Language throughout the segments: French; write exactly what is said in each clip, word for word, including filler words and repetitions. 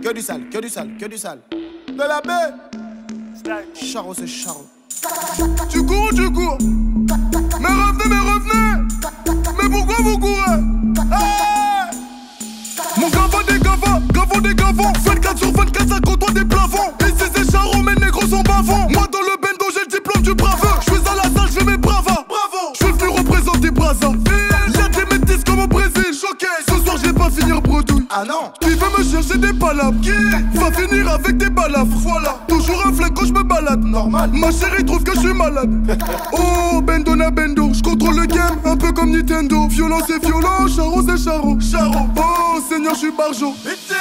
Que du sale, que du sale, que du sale. De la baie. Charo, c'est charo. Tu cours ou tu cours? Mais revenez, mais revenez. Mais pourquoi vous courez? Hey, mon gavant des gavants, gavant des gavants. vingt-quatre sur vingt-quatre, ça côtoie des plafonds. Ici c'est charo, mes négros sont bavants. Moi dans le bendo, j'ai le diplôme du braveur. Je suis à la salle, je fais mes bravas. Bravo, je suis venu représenter Brazza. Y'a des métis comme au Brésil. Choqué, ce soir je vais pas finir bredouille. Ah non. Qui veut me chercher des palabres? Qui va finir avec des balafres? Voilà, toujours un flingue quand je me balade. Normal. Ma chérie trouve que je suis malade. Oh, bendo na bendo, je contrôle le game, un peu comme Nintendo. Violent c'est violent, charo c'est charo. Charo, oh Seigneur, je suis barjo.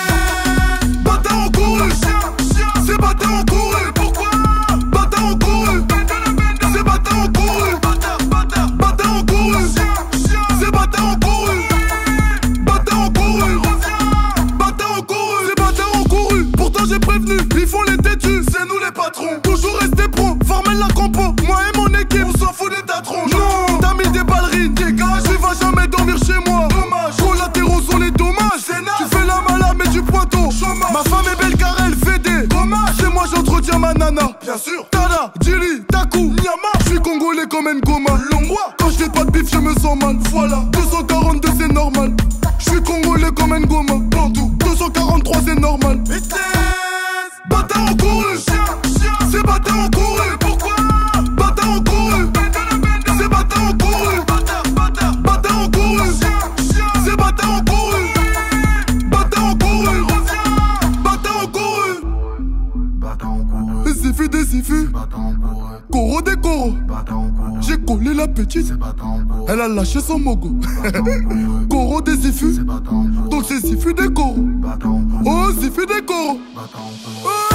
Bâtard en couru, c'est bâtard en couru. Pourquoi? Bâtard en couru, c'est bâtard en couru. Bâtard en couru, c'est bâtard en couru. Bâtard en couru, bâtard en couru, c'est bâtard en couru. Pourtant j'ai prévenu, ils font les têtus, c'est nous les patrons. Toujours rester pro, former la compo. Moi et mon équipe, on s'en fout des tatrons. Non, t'as mis des ballerines, dégage. Tu vas jamais dormir chez moi. Dommage, collatéraux sont les dommages. Tu fais la malade mais du pointeau. Ma femme est belle car elle fait des dommages. Chez moi j'entretiens ma nana. Bien sûr. Tada, Djili, Taku, Nyama. Je suis congolais comme Ngoma. Longwa. Quand je fais pas de bif je me sens mal. Voilà, deux cent quarante-deux c'est normal. Je suis congolais comme Ngoma. Bantou, deux cent quarante-trois c'est normal. Bâtard en couru, c'est bâtard en couru. Pourquoi? Bâtard en couru, c'est bâtard en couru. Bâtard en couru, c'est bâtard en couru. Bâtard en couru, bâtard en couru. Des siffus, des siffus, coro des coros. J'ai collé la petite, elle a lâché son mogo. Coro des siffus, donc c'est siffus des coros. Oh, siffus des coros.